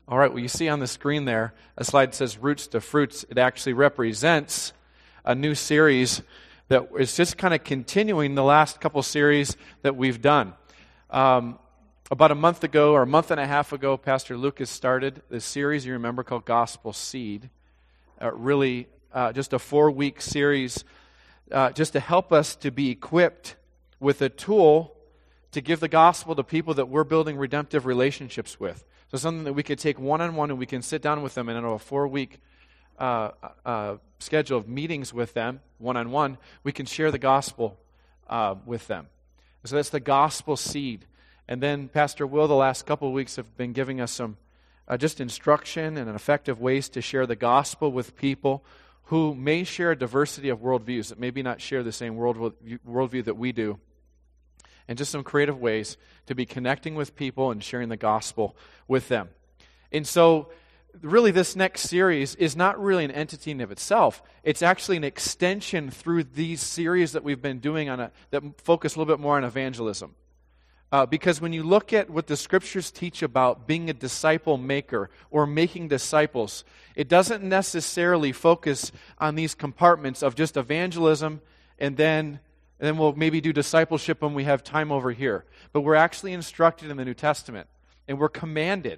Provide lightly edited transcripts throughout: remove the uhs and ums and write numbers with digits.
All right, well, you see on the screen there, a slide that says Roots to Fruits. It actually represents a new series that is just kind of continuing the last couple series that we've done. About a month ago, or a month and a half ago, Pastor Lucas started this series, you remember, called Gospel Seed. Really, just a 4-week series just to help us to be equipped with a tool to give the gospel to people that we're building redemptive relationships with. So something that we could take one-on-one and we can sit down with them and in a 4-week schedule of meetings with them, one-on-one, we can share the gospel with them. So that's the Gospel Seed. And then Pastor Will, the last couple of weeks, have been giving us some just instruction and effective ways to share the gospel with people who may share a diversity of worldviews, that maybe not share the same worldview that we do. And just some creative ways to be connecting with people and sharing the gospel with them. And so, really, this next series is not really an entity in of itself. It's actually an extension through these series that we've been doing that focus a little bit more on evangelism. Because when you look at what the Scriptures teach about being a disciple maker or making disciples, it doesn't necessarily focus on these compartments of just evangelism and then we'll maybe do discipleship when we have time over here. But we're actually instructed in the New Testament, and we're commanded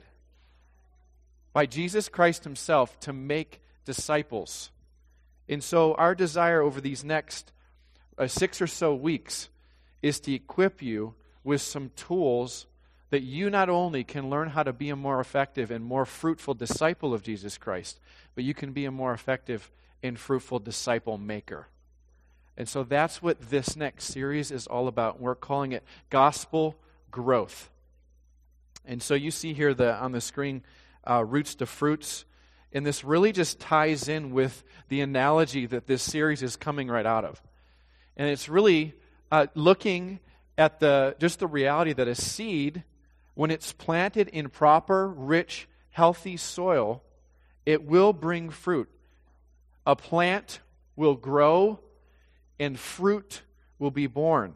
by Jesus Christ himself to make disciples. And so our desire over these next 6 or so weeks is to equip you with some tools that you not only can learn how to be a more effective and more fruitful disciple of Jesus Christ, but you can be a more effective and fruitful disciple maker. And so that's what this next series is all about. We're calling it Gospel Growth. And so you see here on the screen, Roots to Fruits. And this really just ties in with the analogy that this series is coming right out of. And it's really looking at the reality that a seed, when it's planted in proper, rich, healthy soil, it will bring fruit. A plant will grow and fruit will be born.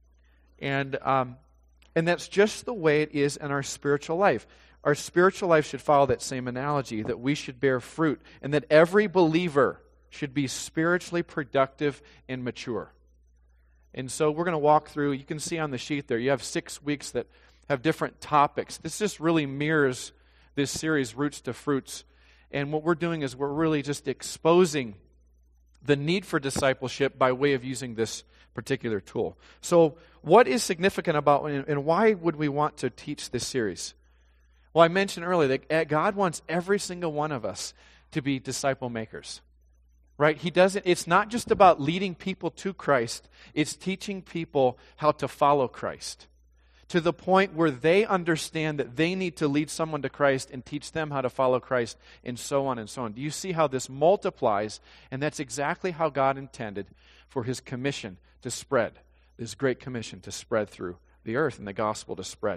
And that's just the way it is in our spiritual life. Our spiritual life should follow that same analogy, that we should bear fruit, and that every believer should be spiritually productive and mature. And so we're going to walk through, you can see on the sheet there, you have 6 weeks that have different topics. This just really mirrors this series, Roots to Fruits. And what we're doing is we're really just exposing the need for discipleship by way of using this particular tool. So what is significant about, and why would we want to teach this series? Well, I mentioned earlier that God wants every single one of us to be disciple makers. Right? It's not just about leading people to Christ, it's teaching people how to follow Christ. To the point where they understand that they need to lead someone to Christ and teach them how to follow Christ, and so on and so on. Do you see how this multiplies? And that's exactly how God intended for his commission to spread, this great commission to spread through the earth and the gospel to spread.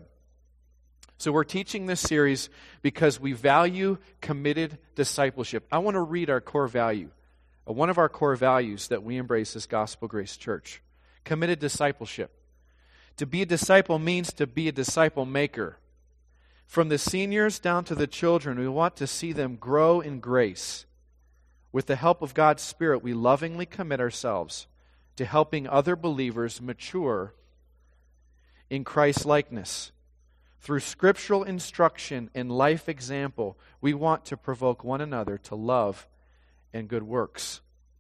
So we're teaching this series because we value committed discipleship. I want to read our core value. One of our core values that we embrace as Gospel Grace Church. Committed discipleship. To be a disciple means to be a disciple maker. From the seniors down to the children, we want to see them grow in grace. With the help of God's Spirit, we lovingly commit ourselves to helping other believers mature in Christ's likeness. Through scriptural instruction and life example, we want to provoke one another to love and good works.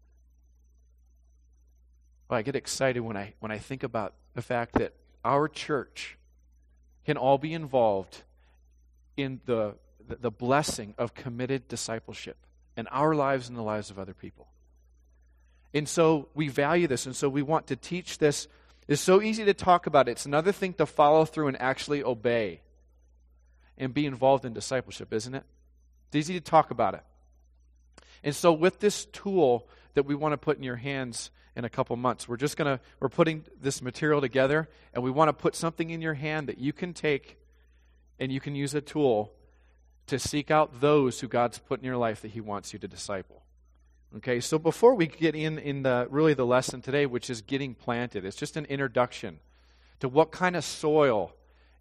Well, I get excited when I think about the fact that our church can all be involved in the blessing of committed discipleship in our lives and the lives of other people. And so we value this, and so we want to teach this. It's so easy to talk about it. It's another thing to follow through and actually obey and be involved in discipleship, isn't it? It's easy to talk about it. And so with this tool that we want to put in your hands in a couple months, we're putting this material together, and we want to put something in your hand that you can take and you can use a tool to seek out those who God's put in your life that he wants you to disciple. Okay, so before we get in the lesson today, which is getting planted, it's just an introduction to what kind of soil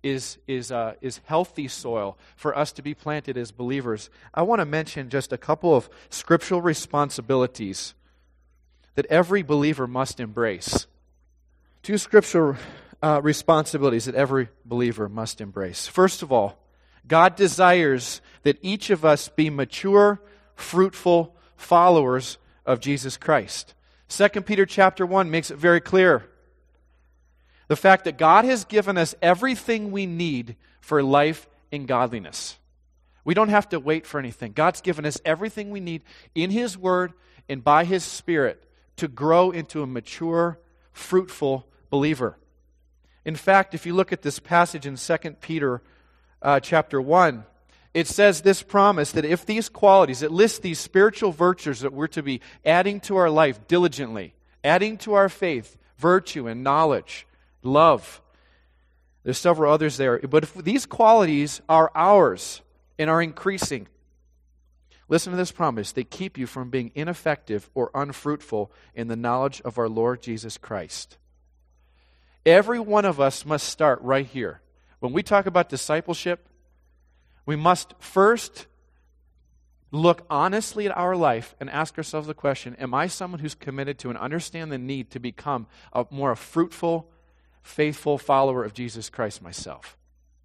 is healthy soil for us to be planted as believers. I want to mention just a couple of scriptural responsibilities that every believer must embrace. Two scriptural responsibilities that every believer must embrace. First of all, God desires that each of us be mature, fruitful followers of Jesus Christ. 2 Peter chapter 1 makes it very clear. The fact that God has given us everything we need for life and godliness. We don't have to wait for anything. God's given us everything we need in His Word and by His Spirit to grow into a mature, fruitful believer. In fact, if you look at this passage in 2 Peter chapter 1, it says this promise that if these qualities, it lists these spiritual virtues that we're to be adding to our life diligently, adding to our faith, virtue and knowledge, love. There's several others there. But if these qualities are ours and are increasing, listen to this promise. They keep you from being ineffective or unfruitful in the knowledge of our Lord Jesus Christ. Every one of us must start right here. When we talk about discipleship, we must first look honestly at our life and ask ourselves the question, am I someone who's committed to and understand the need to become a more fruitful, faithful follower of Jesus Christ myself?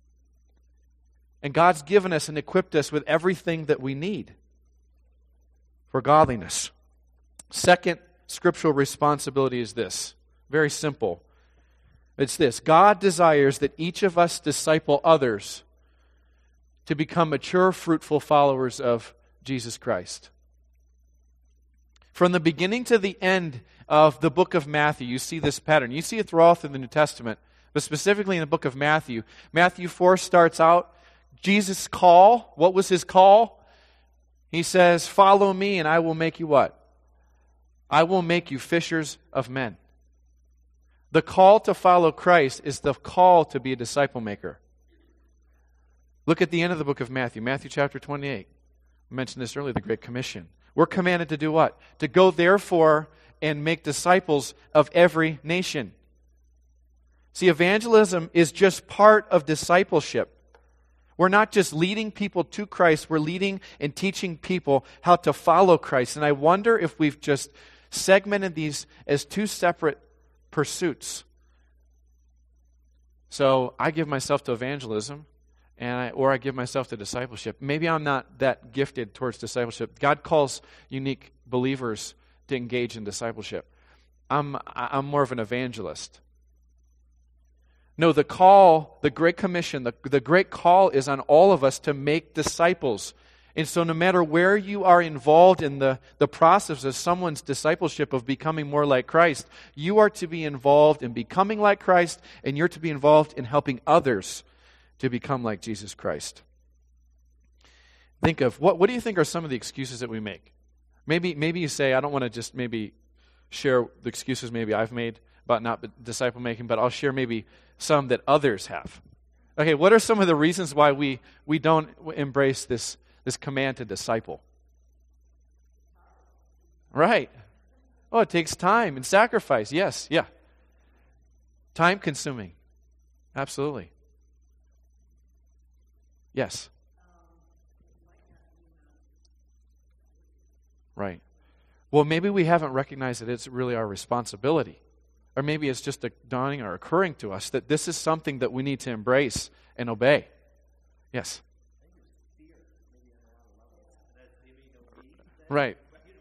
And God's given us and equipped us with everything that we need for godliness. Second scriptural responsibility is this. Very simple. It's this. God desires that each of us disciple others to become mature, fruitful followers of Jesus Christ. From the beginning to the end of the book of Matthew, you see this pattern. You see it throughout through the New Testament, but specifically in the book of Matthew. Matthew 4 starts out, Jesus' call. What was His call? He says, follow me and I will make you what? I will make you fishers of men. The call to follow Christ is the call to be a disciple maker. Look at the end of the book of Matthew, Matthew chapter 28. I mentioned this earlier, the Great Commission. We're commanded to do what? To go therefore and make disciples of every nation. See, evangelism is just part of discipleship. We're not just leading people to Christ, we're leading and teaching people how to follow Christ. And I wonder if we've just segmented these as two separate pursuits. So I give myself to evangelism, or I give myself to discipleship. Maybe I'm not that gifted towards discipleship. God calls unique believers to engage in discipleship. I'm more of an evangelist. No, the call, the Great Commission, the great call is on all of us to make disciples. And so no matter where you are involved in the process of someone's discipleship of becoming more like Christ, you are to be involved in becoming like Christ, and you're to be involved in helping others to become like Jesus Christ. Think of, what do you think are some of the excuses that we make? Maybe you say, I don't want to just maybe share the excuses maybe I've made about not disciple making, but I'll share maybe some that others have. Okay, what are some of the reasons why we don't embrace this command to disciple? Right. Oh, it takes time and sacrifice. Yes, yeah. Time consuming. Absolutely. Yes. Right. Well, maybe we haven't recognized that it's really our responsibility. Or maybe it's just a dawning or occurring to us that this is something that we need to embrace and obey. Yes. Right.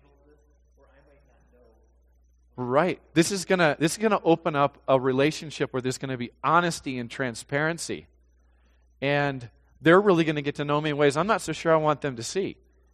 Right. This is gonna open up a relationship where there's going to be honesty and transparency. And they're really going to get to know me in ways I'm not so sure I want them to see.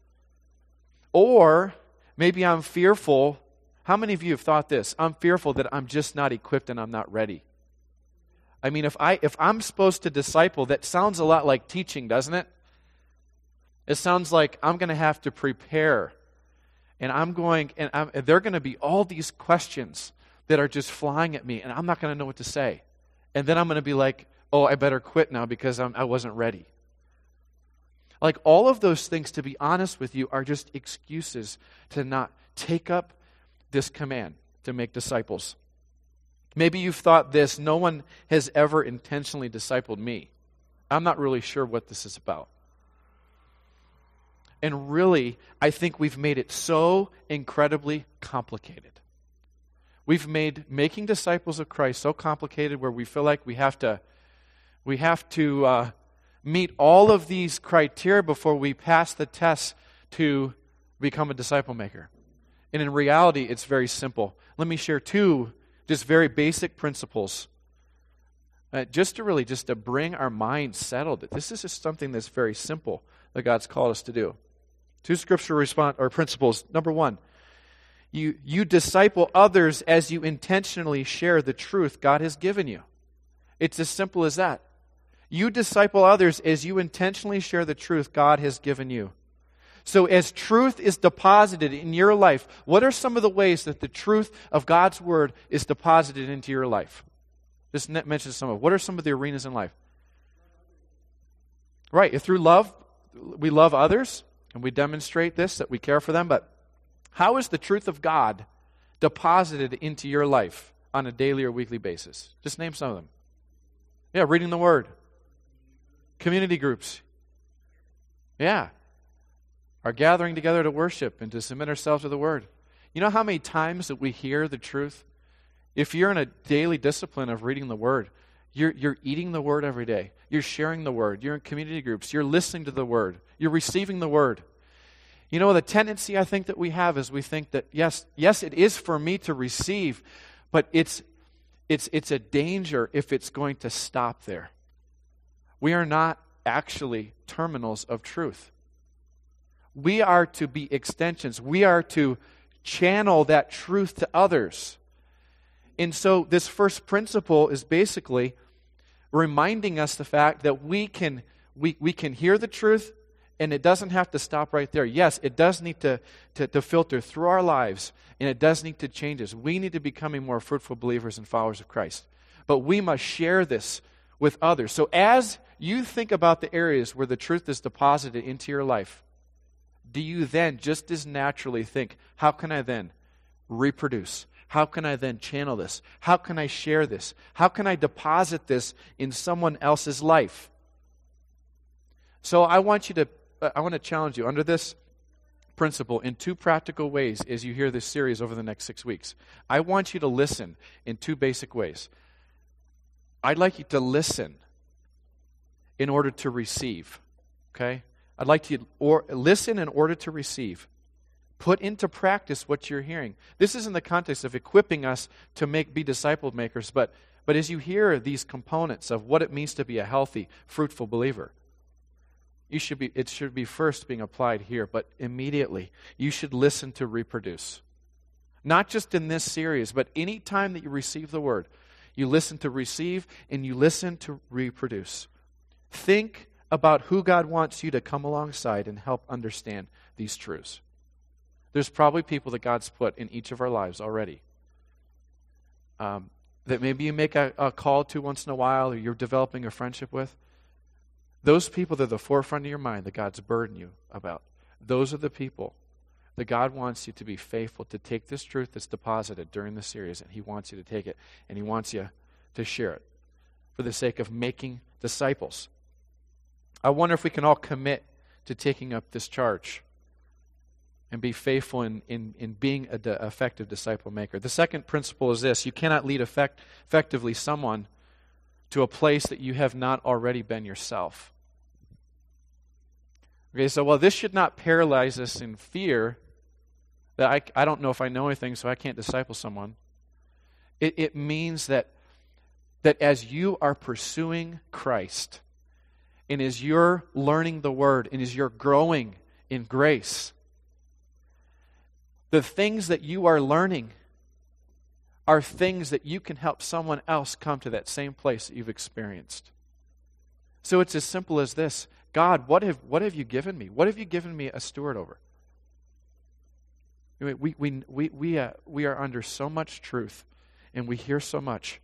Or maybe I'm fearful. How many of you have thought this? I'm fearful that I'm just not equipped and I'm not ready. I mean, if I'm supposed to disciple, that sounds a lot like teaching, doesn't it? It sounds like I'm going to have to prepare. And there are going to be all these questions that are just flying at me, and I'm not going to know what to say. And then I'm going to be like, oh, I better quit now because I wasn't ready. Like all of those things, to be honest with you, are just excuses to not take up this command to make disciples. Maybe you've thought this, no one has ever intentionally discipled me. I'm not really sure what this is about. And really, I think we've made it so incredibly complicated. We've made making disciples of Christ so complicated where we feel like we have to meet all of these criteria before we pass the test to become a disciple maker. And in reality, it's very simple. Let me share two just very basic principles just to bring our minds settled. This is just something that's very simple that God's called us to do. Two scripture principles. Number one, you disciple others as you intentionally share the truth God has given you. It's as simple as that. You disciple others as you intentionally share the truth God has given you. So as truth is deposited in your life, what are some of the ways that the truth of God's Word is deposited into your life? Just mention some of it. What are some of the arenas in life? Right, through love, we love others, and we demonstrate this, that we care for them, but how is the truth of God deposited into your life on a daily or weekly basis? Just name some of them. Yeah, reading the Word. Community groups. Yeah. Our gathering together to worship and to submit ourselves to the Word. You know how many times that we hear the truth? If you're in a daily discipline of reading the Word, you're eating the Word every day. You're sharing the Word. You're in community groups. You're listening to the Word. You're receiving the Word. You know, the tendency I think that we have is we think that, yes, it is for me to receive, but it's a danger if it's going to stop there. We are not actually terminals of truth. We are to be extensions. We are to channel that truth to others. And so this first principle is basically reminding us the fact that we can hear the truth, and it doesn't have to stop right there. Yes, it does need to filter through our lives, and it does need to change us. We need to become more fruitful believers and followers of Christ. But we must share this with others. So as you think about the areas where the truth is deposited into your life, do you then just as naturally think, how can I then reproduce? How can I then channel this? How can I share this? How can I deposit this in someone else's life? So I want to challenge you under this principle in two practical ways as you hear this series over the next 6 weeks. I want you to listen in two basic ways. I'd like you to listen in order to receive. Okay? I'd like you to listen in order to receive. Put into practice what you're hearing. This is in the context of equipping us to be disciple makers, but as you hear these components of what it means to be a healthy, fruitful believer, it should be first being applied here, but immediately you should listen to reproduce. Not just in this series, but any time that you receive the Word, you listen to receive and you listen to reproduce. Think about who God wants you to come alongside and help understand these truths. There's probably people that God's put in each of our lives already that maybe you make a call to once in a while, or you're developing a friendship with. Those people that are the forefront of your mind that God's burdened you about. Those are the people that God wants you to be faithful to take this truth that's deposited during the series, and He wants you to take it, and He wants you to share it for the sake of making disciples. I wonder if we can all commit to taking up this charge and be faithful in being an effective disciple maker. The second principle is this: you cannot lead effectively someone to a place that you have not already been yourself. Okay, so this should not paralyze us in fear that I don't know if I know anything, so I can't disciple someone. It means that as you are pursuing Christ, and as you're learning the Word, and as you're growing in grace, the things that you are learning are things that you can help someone else come to that same place that you've experienced. So it's as simple as this: God, what have you given me? What have you given me a steward over? We are under so much truth, and we hear so much.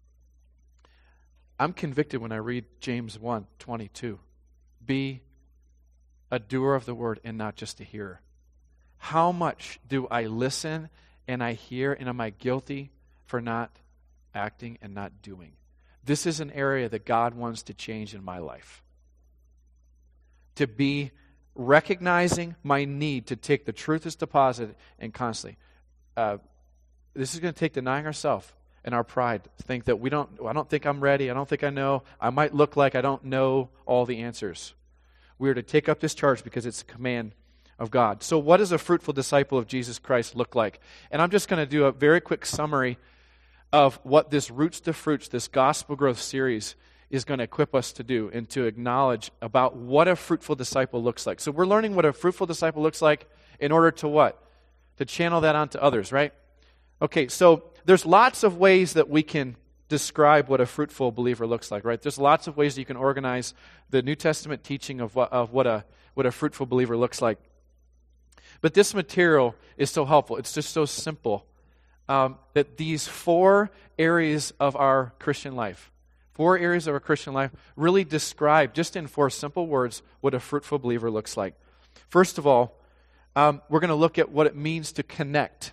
I'm convicted when I read James 1:22. Be a doer of the word and not just a hearer. How much do I listen and I hear, and am I guilty for not acting and not doing? this is an area that God wants to change in my life. To be recognizing my need to take the truth as deposited and constantly. This is going to take denying ourselves and our pride. Think that I don't think I'm ready. I don't think I know. I might look like I don't know all the answers. We are to take up this charge because it's a command of God. So what does a fruitful disciple of Jesus Christ look like? And I'm just going to do a very quick summary of what this Roots to Fruits, this gospel growth series, is going to equip us to do and to acknowledge about what a fruitful disciple looks like. So we're learning what a fruitful disciple looks like in order to what? To channel that onto others, right? Okay, so there's lots of ways that we can describe what a fruitful believer looks like, right? There's lots of ways that you can organize the New Testament teaching of what a fruitful believer looks like. But this material is so helpful. It's just so simple that these 4 areas of our Christian life, really describe, just in 4 simple words, what a fruitful believer looks like. First of all, we're going to look at what it means to connect.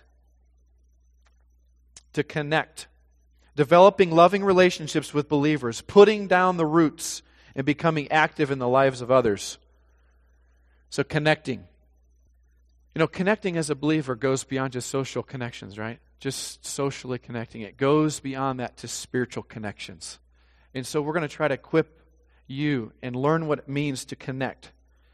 To connect. Developing loving relationships with believers, putting down the roots, and becoming active in the lives of others. So connecting. Connecting as a believer goes beyond just social connections, right? Just socially connecting. It goes beyond that to spiritual connections. And so we're going to try to equip you and learn what it means to connect.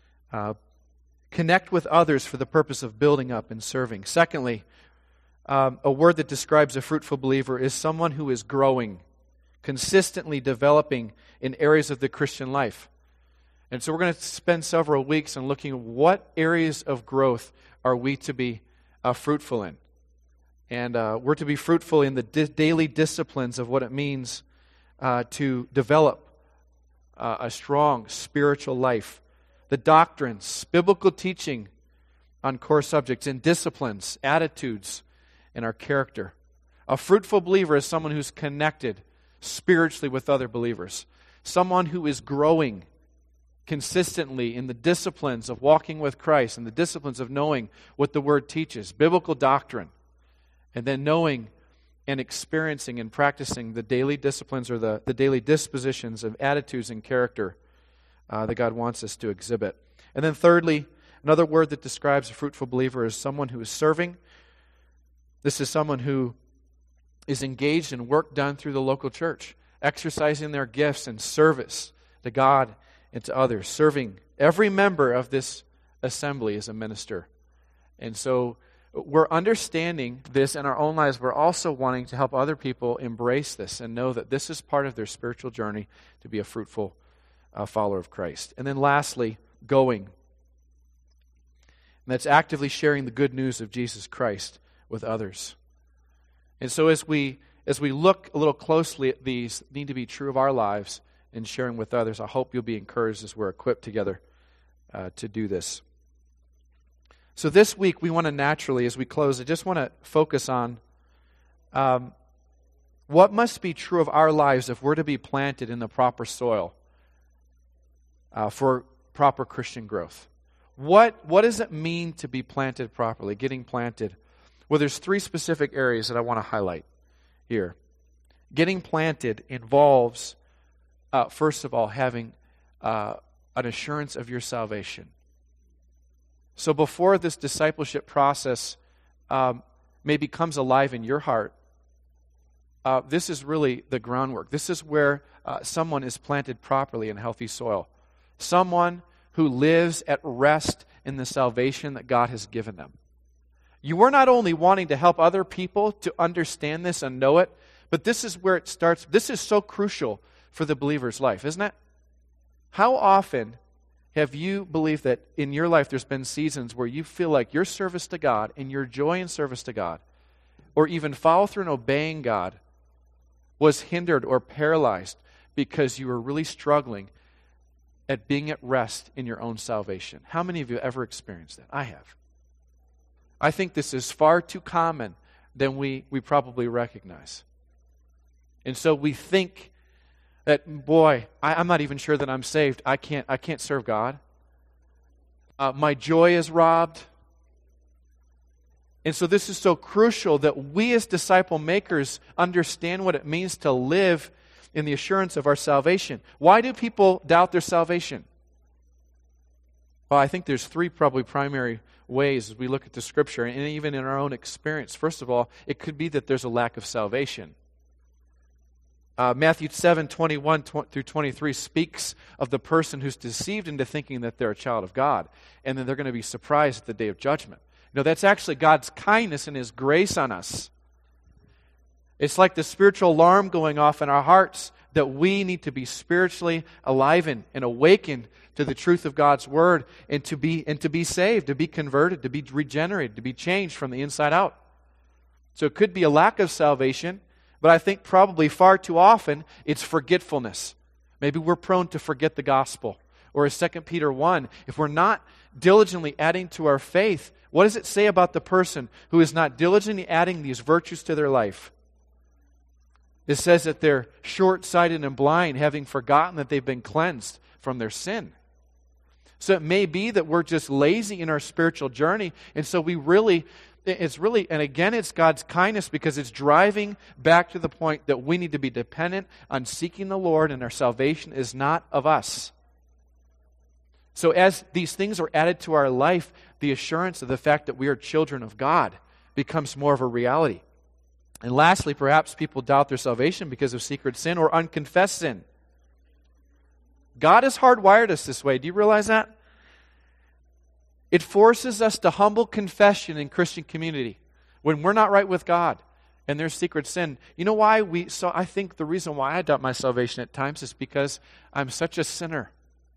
Connect with others for the purpose of building up and serving. Secondly, a word that describes a fruitful believer is someone who is growing, consistently developing in areas of the Christian life. And so we're going to spend several weeks on looking at what areas of growth are we to be fruitful in. And we're to be fruitful in the daily disciplines of what it means to develop a strong spiritual life. The doctrines, biblical teaching on core subjects, and disciplines, attitudes, and our character. A fruitful believer is someone who's connected spiritually with other believers. Someone who is growing consistently in the disciplines of walking with Christ and the disciplines of knowing what the Word teaches, biblical doctrine, and then knowing and experiencing and practicing the daily disciplines or the daily dispositions of attitudes and character that God wants us to exhibit. And then thirdly, another word that describes a fruitful believer is someone who is serving. This is someone who is engaged in work done through the local church, exercising their gifts in service to God and to others, serving. Every member of this assembly is a minister. And so we're understanding this in our own lives. We're also wanting to help other people embrace this and know that this is part of their spiritual journey to be a fruitful follower of Christ. And then lastly, going. And that's actively sharing the good news of Jesus Christ with others. And so as we look a little closely at these, need to be true of our lives and sharing with others. I hope you'll be encouraged as we're equipped together to do this. So this week we want to naturally, as we close, I just want to focus on what must be true of our lives if we're to be planted in the proper soil for proper Christian growth. What does it mean to be planted properly, getting planted? Well, there's 3 specific areas that I want to highlight here. Getting planted involves, first of all, having an assurance of your salvation. So before this discipleship process maybe comes alive in your heart, this is really the groundwork. This is where someone is planted properly in healthy soil. Someone who lives at rest in the salvation that God has given them. You are not only wanting to help other people to understand this and know it, but this is where it starts. This is so crucial for the believer's life, isn't it? How often have you believed that in your life there's been seasons where you feel like your service to God and your joy in service to God, or even follow through in obeying God, was hindered or paralyzed because you were really struggling at being at rest in your own salvation? How many of you ever experienced that? I have. I think this is far too common than we probably recognize. And so we think that, boy, I'm not even sure that I'm saved. I can't serve God. My joy is robbed. And so this is so crucial that we as disciple makers understand what it means to live in the assurance of our salvation. Why do people doubt their salvation? Well, I think there's three probably primary ways as we look at the Scripture, and even in our own experience. First of all, it could be that there's a lack of salvation. Matthew 7:21 through 23 speaks of the person who's deceived into thinking that they're a child of God, and then they're going to be surprised at the day of judgment. No, that's actually God's kindness and His grace on us. It's like the spiritual alarm going off in our hearts that we need to be spiritually alive and awakened to the truth of God's Word and to be saved, to be converted, to be regenerated, to be changed from the inside out. So it could be a lack of salvation, but I think probably far too often it's forgetfulness. Maybe we're prone to forget the gospel. Or as 2 Peter 1, if we're not diligently adding to our faith, what does it say about the person who is not diligently adding these virtues to their life? It says that they're short-sighted and blind, having forgotten that they've been cleansed from their sin. So it may be that we're just lazy in our spiritual journey, and so and again, it's God's kindness because it's driving back to the point that we need to be dependent on seeking the Lord, and our salvation is not of us. So as these things are added to our life, the assurance of the fact that we are children of God becomes more of a reality. And lastly, perhaps people doubt their salvation because of secret sin or unconfessed sin. God has hardwired us this way. Do you realize that? It forces us to humble confession in Christian community when we're not right with God and there's secret sin. You know why I think the reason why I doubt my salvation at times is because I'm such a sinner.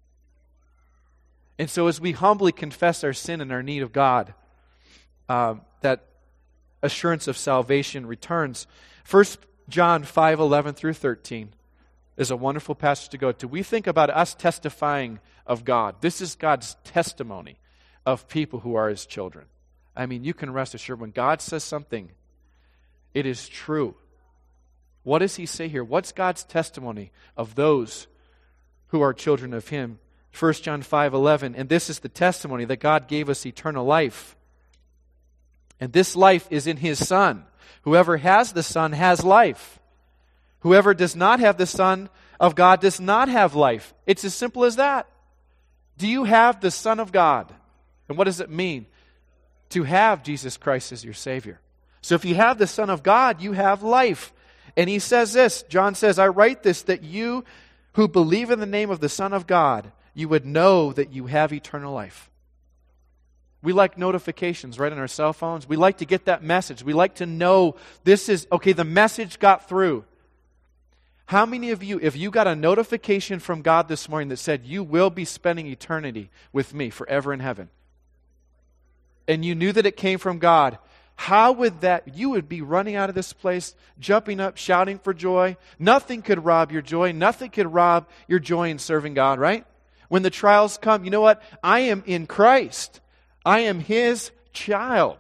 And so as we humbly confess our sin and our need of God, that assurance of salvation returns. 1 John 5:11 through 13 is a wonderful passage to go to. We think about us testifying of God. This is God's testimony of people who are His children. I mean, you can rest assured when God says something, it is true. What does He say here? What's God's testimony of those who are children of Him? 1 John 5:11, and this is the testimony that God gave us eternal life. And this life is in His Son. Whoever has the Son has life. Whoever does not have the Son of God does not have life. It's as simple as that. Do you have the Son of God? And what does it mean to have Jesus Christ as your Savior? So if you have the Son of God, you have life. And He says this, John says, I write this that you who believe in the name of the Son of God, you would know that you have eternal life. We like notifications right on our cell phones. We like to get that message. We like to know the message got through. How many of you, if you got a notification from God this morning that said you will be spending eternity with me forever in heaven, and you knew that it came from God, how would you would be running out of this place, jumping up, shouting for joy. Nothing could rob your joy. Nothing could rob your joy in serving God, right? When the trials come, you know what? I am in Christ. I am His child.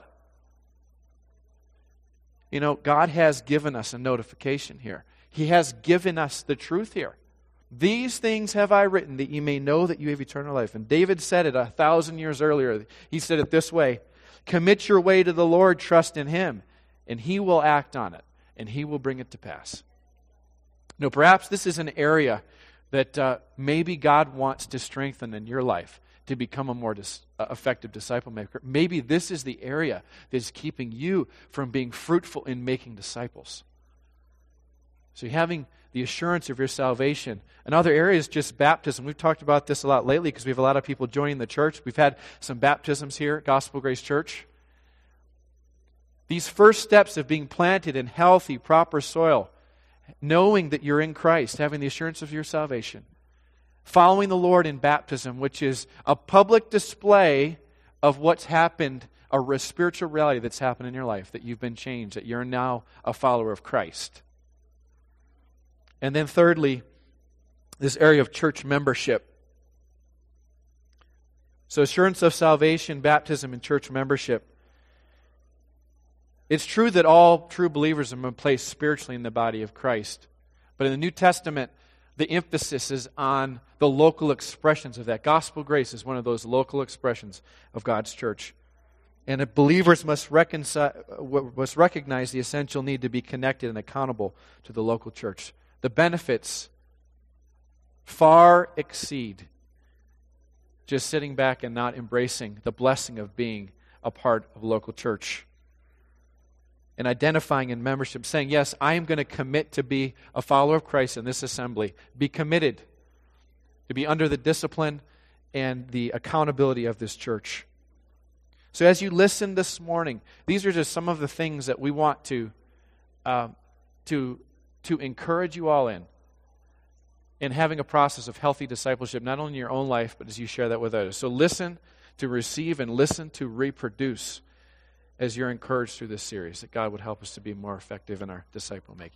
You know, God has given us a notification here. He has given us the truth here. These things have I written that you may know that you have eternal life. And David said it 1,000 years earlier. He said it this way, commit your way to the Lord, trust in Him, and He will act on it, and He will bring it to pass. Now, perhaps this is an area that maybe God wants to strengthen in your life to become a more effective disciple maker. Maybe this is the area that is keeping you from being fruitful in making disciples. So having the assurance of your salvation. Another area is just baptism. We've talked about this a lot lately because we have a lot of people joining the church. We've had some baptisms here at Gospel Grace Church. These first steps of being planted in healthy, proper soil, knowing that you're in Christ, having the assurance of your salvation, following the Lord in baptism, which is a public display of what's happened, a spiritual reality that's happened in your life, that you've been changed, that you're now a follower of Christ. And then thirdly, this area of church membership. So assurance of salvation, baptism, and church membership. It's true that all true believers have been placed spiritually in the body of Christ. But in the New Testament, the emphasis is on the local expressions of that. Gospel Grace is one of those local expressions of God's church. And believers must recognize the essential need to be connected and accountable to the local church The benefits far exceed just sitting back and not embracing the blessing of being a part of a local church. And identifying in membership, saying, yes, I am going to commit to be a follower of Christ in this assembly. Be committed to be under the discipline and the accountability of this church. So as you listen this morning, these are just some of the things that we want to encourage you all in having a process of healthy discipleship, not only in your own life, but as you share that with others. So listen to receive and listen to reproduce as you're encouraged through this series, that God would help us to be more effective in our disciple making.